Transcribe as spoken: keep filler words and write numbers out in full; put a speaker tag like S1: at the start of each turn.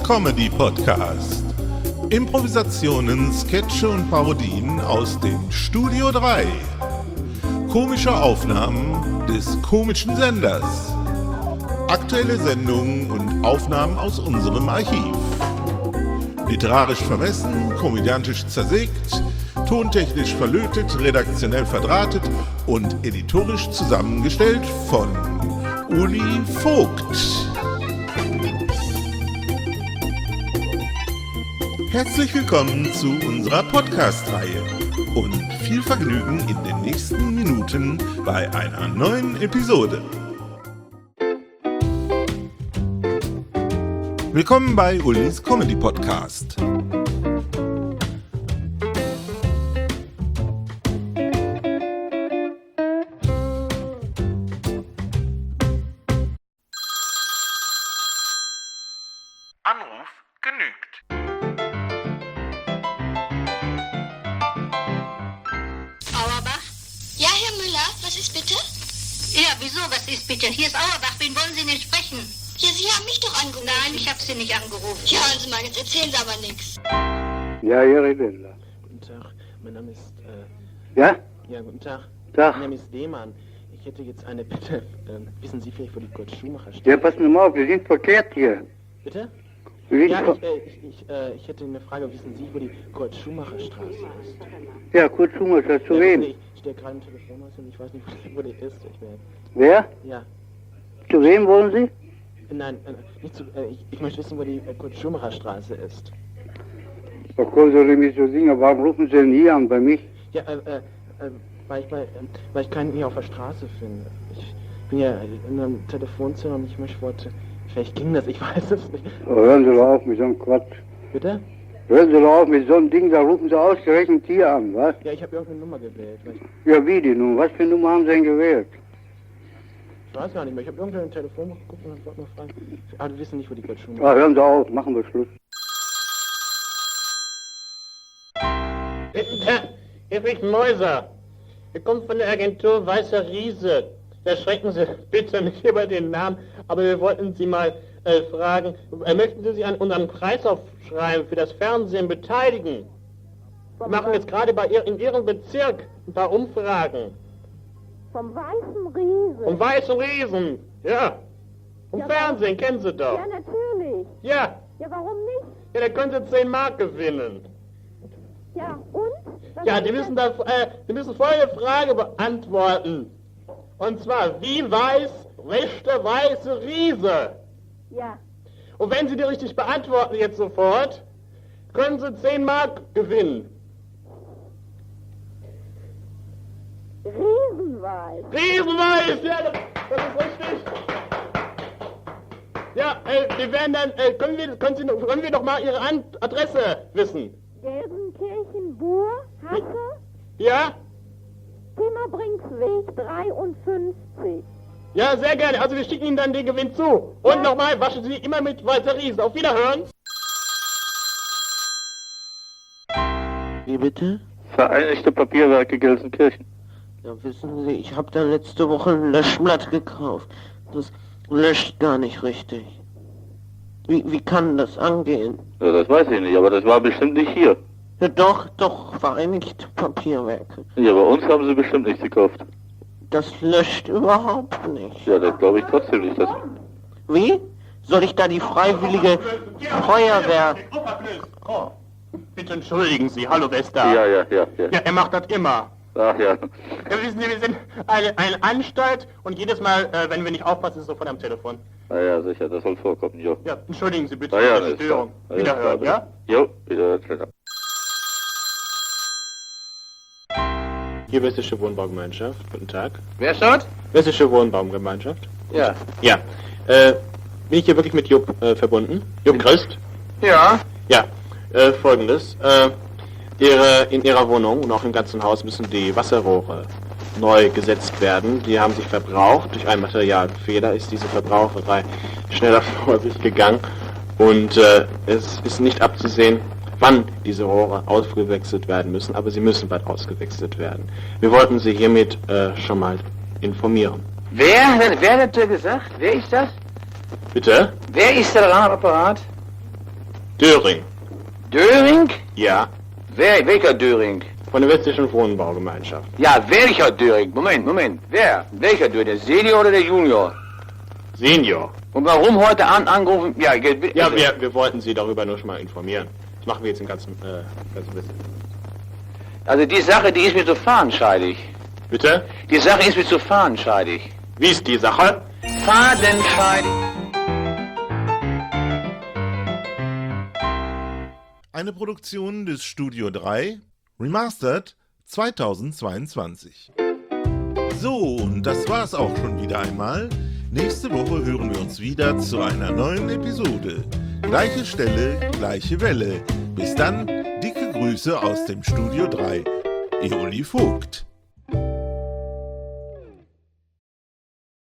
S1: Comedy Podcast. Improvisationen, Sketche und Parodien aus dem Studio drei. Komische Aufnahmen des komischen Senders. Aktuelle Sendungen und Aufnahmen aus unserem Archiv. Literarisch vermessen, komödiantisch zersägt, tontechnisch verlötet, redaktionell verdrahtet und editorisch zusammengestellt von Uli Vogt. Herzlich willkommen zu unserer Podcast-Reihe und viel Vergnügen in den nächsten Minuten bei einer neuen Episode. Willkommen bei Ulis Comedy Podcast. Anruf genügt.
S2: Auerbach? Ja, Herr Müller, was ist bitte?
S3: Ja, wieso, was ist bitte? Hier ist Auerbach, wen wollen Sie denn sprechen?
S2: Ja, Sie haben mich doch angerufen.
S3: Nein, ich habe Sie nicht angerufen.
S2: Ja, also mal, jetzt erzählen Sie aber nichts.
S4: Ja, Jerry Lindler.
S5: Guten Tag, mein Name ist, äh...
S4: Ja?
S5: Ja, guten Tag.
S4: Tag.
S5: Mein Name ist Lehmann. Ich hätte jetzt eine Bitte. Ähm, wissen Sie vielleicht, wo die Kurt Schumacher steht?
S4: Ja, passen Sie mal auf, wir sind verkehrt hier.
S5: Bitte?
S4: Wir sind
S5: Ja,
S4: ver-
S5: ich, äh, ich, ich, äh, ich hätte eine Frage. Wissen Sie, wo die Kurt Schumacher Straße ist?
S4: ja, Kurt Schumacher, zu
S5: Ja,
S4: wem?
S5: Ich stehe gerade im Telefonhaus und ich weiß nicht, wo die, wo die ist. Ich wär,
S4: Wer?
S5: ja.
S4: Zu wem wollen Sie?
S5: Nein, äh, nicht zu, äh, ich, ich möchte wissen, wo die äh, Kurt Schumacher Straße ist.
S4: Frau Kohl soll ich mich so singen, warum rufen Sie denn hier an bei mich?
S5: Ja, äh, äh, äh weil ich, bei, äh, weil ich keinen hier auf der Straße finde. Ich bin ja in einem Telefonzimmer und ich möchte, wollte, vielleicht ging das, ich weiß es nicht.
S4: Oh, hören Sie doch auf mit so einem Quatsch.
S5: Bitte?
S4: Hören Sie doch auf mit so einem Ding, da rufen Sie ausgerechnet hier an, was?
S5: Ja, ich habe irgendeine Nummer gewählt. Weil ich,
S4: Ja, wie die nun? Was für eine Nummer haben Sie denn gewählt?
S5: ich weiß gar nicht mehr. Ich habe irgendein Telefon geguckt und dann wollte mal fragen. Aber wir wissen nicht, wo die Kurt Schumacher
S4: Ah, hören Sie auf, machen wir Schluss.
S6: Hier spricht Mäuser. Er kommt von der Agentur Weißer Riese. Erschrecken Sie bitte nicht über den Namen, aber wir wollten Sie mal äh, fragen, äh, möchten Sie sich an unserem Preisaufschreiben für das Fernsehen beteiligen? Wir machen jetzt gerade bei ihr, in Ihrem Bezirk ein paar Umfragen.
S7: Vom Weißen Riesen.
S6: Um Weißen Riesen, ja. Um
S7: Ja,
S6: Fernsehen, kennen Sie doch.
S7: Ja, natürlich.
S6: Ja,
S7: Ja, warum nicht?
S6: ja, da können Sie zehn Mark gewinnen.
S7: Ja, und? Was
S6: Ja,
S7: ist
S6: die
S7: das?
S6: müssen, da, äh, die müssen folgende Frage beantworten. Und zwar, wie weiß wäscht der weiße Riese?
S7: Ja,
S6: Und wenn Sie die richtig beantworten jetzt sofort, können Sie zehn Mark gewinnen.
S7: Riesenweiß.
S6: Riesenweiß, ja, das, das ist richtig. Ja, äh, wir werden dann, äh, können wir, können Sie, können wir doch mal Ihre An Adresse wissen?
S7: Gelsenkirchen, Buhr, Hasse,
S6: Ja?
S7: Timmerbringsweg dreiundfünfzig.
S6: Ja, sehr gerne. Also wir schicken Ihnen dann den Gewinn zu. Und nochmal, waschen Sie immer mit weißer Riesen. Auf Wiederhören.
S5: Wie bitte?
S4: Vereinigte Papierwerke Gelsenkirchen.
S5: Ja, wissen Sie, ich habe da letzte Woche ein Löschblatt gekauft. Das löscht gar nicht richtig. Wie, wie kann das angehen?
S4: Ja, das weiß ich nicht, aber das war bestimmt nicht hier.
S5: Ja, doch, doch, Vereinigte Papierwerke.
S4: Ja, bei uns haben Sie bestimmt nichts gekauft.
S5: Das löscht überhaupt nicht.
S4: Ja, das glaube ich trotzdem nicht. Dass...
S5: Wie? Soll ich da die freiwillige Feuerwehr...
S6: Oh, bitte entschuldigen Sie. Hallo, Wester.
S4: Ja, ja, ja, ja.
S6: Ja, er macht das immer.
S4: Ach ja.
S6: Ja, wissen Sie, wir sind eine, eine Anstalt und jedes Mal, äh, wenn wir nicht aufpassen, ist er sofort am Telefon.
S4: Na ja, sicher, das soll vorkommen, jo.
S6: Ja, entschuldigen Sie bitte
S4: Na ja,
S6: für
S4: das
S6: die
S4: ist
S6: Störung.
S4: klar. Alles
S6: Wiederhören,
S4: klar,
S6: ja?
S4: Jo, wiederhören, schöner.
S5: Hier Westische Wohnbaugemeinschaft, guten Tag.
S6: Wer schaut?
S5: Westische Wohnbaugemeinschaft.
S6: Ja.
S5: Ja, äh, bin ich hier wirklich mit Jupp äh, verbunden? Jupp Christ?
S6: Ja.
S5: Ja, äh, folgendes. Äh, ihre, in Ihrer Wohnung und auch im ganzen Haus müssen die Wasserrohre neu gesetzt werden. Die haben sich verbraucht. Durch einen Materialfehler ist diese Verbraucherei schneller vor sich gegangen. Und äh, es ist nicht abzusehen, wann diese Rohre ausgewechselt werden müssen, aber sie müssen bald ausgewechselt werden. Wir wollten Sie hiermit äh, schon mal informieren.
S8: Wer? Wer, wer hat dir gesagt? Wer ist das?
S5: Bitte?
S8: Wer ist der Apparat?
S5: Döring.
S8: Döring?
S5: Ja,
S8: Wer, welcher Döring?
S5: von der Westlichen Wohnbaugemeinschaft.
S8: Ja, welcher Döring? Moment, Moment. Wer? Welcher Döring? Der Senior oder der Junior?
S5: Senior.
S8: Und warum heute Abend angerufen? Ja, ge-
S5: Ja,
S8: also-
S5: wir, wir wollten Sie darüber nur schon mal informieren. Das machen wir jetzt im ganzen, äh, ganzen bisschen.
S8: Also die Sache, die ist mir zu fadenscheidig.
S5: Bitte?
S8: Die Sache ist mir zu fadenscheidig.
S5: Wie ist die Sache?
S8: Fadenscheidig.
S1: Eine Produktion des Studio drei, Remastered zweitausendzweiundzwanzig. So, und das war's auch schon wieder einmal. Nächste Woche hören wir uns wieder zu einer neuen Episode. Gleiche Stelle, gleiche Welle. Bis dann, dicke Grüße aus dem Studio drei. Eoli Vogt.